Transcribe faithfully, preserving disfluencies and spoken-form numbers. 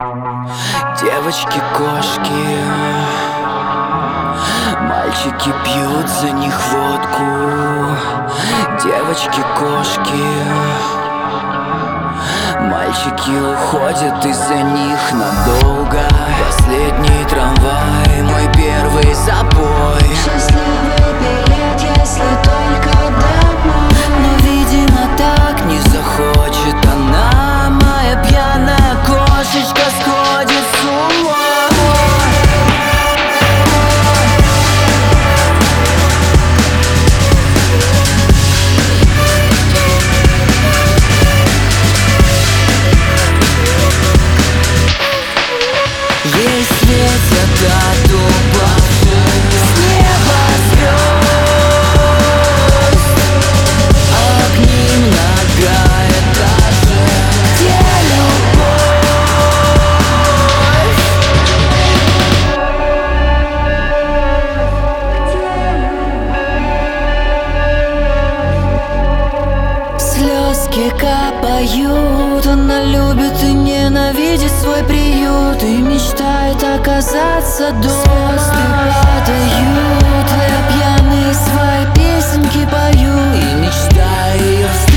Девочки-кошки, мальчики пьют за них водку. Девочки-кошки, мальчики уходят из-за них надолго. Последний трамвай, мой первый запой. Счастливый билет, если только домой. Но, видимо, так не захочет она. Моя пьяная кошечка сходит с ума. Ей светят от упавших с неба звезд, а к ним многоэтажек, где любовь. Слезки капают, она любит и ненавидит свой приют и мечтает оказаться дома. Звезды падают, а я пьяные свои песенки пою и мечтаю ее встретить.